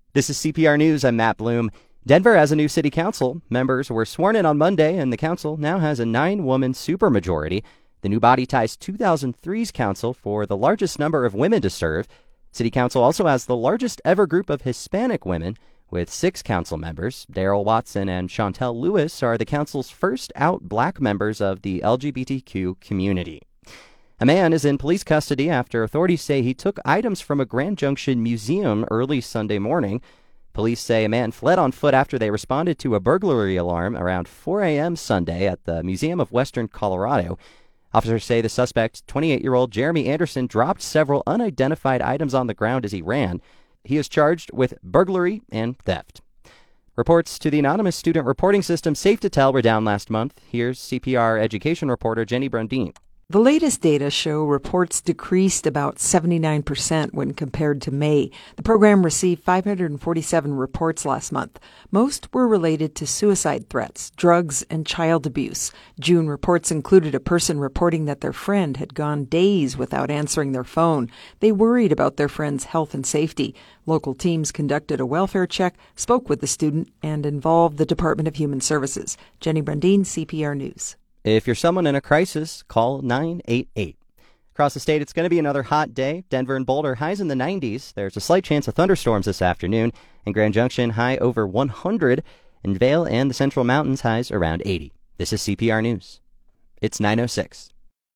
This is CPR News. I'm Matt Bloom. Denver has a new city council. Members were sworn in on Monday, and the council now has a 9-woman supermajority. The new body ties 2003's council for the largest number of women to serve. City council also has the largest ever group of Hispanic women, with 6 council members. Daryl Watson and Chantel Lewis are the council's first out black members of the LGBTQ community. A man is in police custody after authorities say he took items from a Grand Junction museum early Sunday morning. Police say a man fled on foot after they responded to a burglary alarm around 4 a.m. Sunday at the Museum of Western Colorado. Officers say the suspect, 28-year-old Jeremy Anderson, dropped several unidentified items on the ground as he ran. He is charged with burglary and theft. Reports to the anonymous student reporting system Safe to Tell were down last month. Here's CPR education reporter Jenny Brundin. The latest data show reports decreased about 79% when compared to May. The program received 547 reports last month. Most were related to suicide threats, drugs, and child abuse. June reports included a person reporting that their friend had gone days without answering their phone. They worried about their friend's health and safety. Local teams conducted a welfare check, spoke with the student, and involved the Department of Human Services. Jenny Brundin, CPR News. If you're someone in a crisis, call 988. Across the state, it's going to be another hot day. Denver and Boulder, highs in the 90s. There's a slight chance of thunderstorms this afternoon. In Grand Junction, high over 100. In Vail and the Central Mountains, highs around 80. This is CPR News. It's 9:06.